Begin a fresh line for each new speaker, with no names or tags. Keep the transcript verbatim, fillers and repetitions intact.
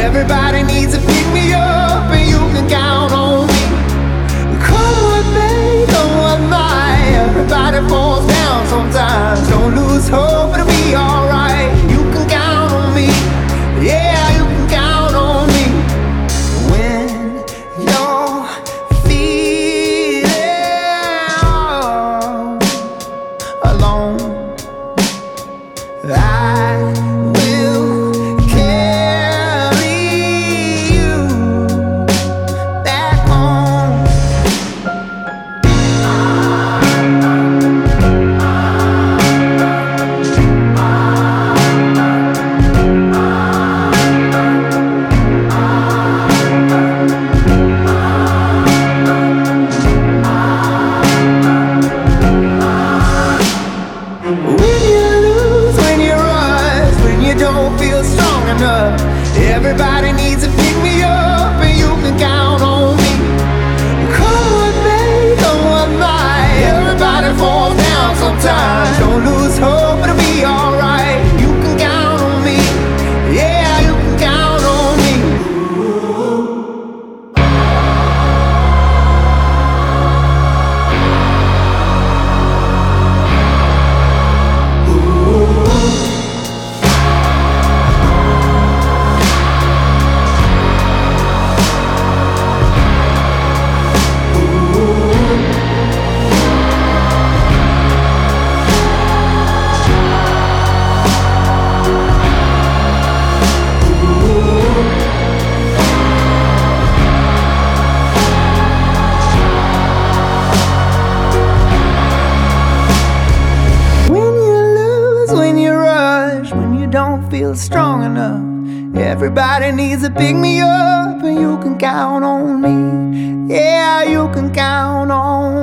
Everybody needs to pick me up, and you can count on me. Come what may, come what might, everybody falls down sometimes. Don't lose hope, it'll be alright. You can count on me, yeah, you can count on me. When you're feeling alone, I will carry you back home. When you lose, when you rush, when you don't feel strong enough, everybody needs to pick me up, and you can count on me. Come what may, come what might, everybody falls down sometimes. Don't lose hope, it'll be alright. You can count on me, yeah, you can count on me. When you lose, when you rush, when you don't feel strong enough, everybody needs to pick me up, and you can count on me. Yeah, you can count on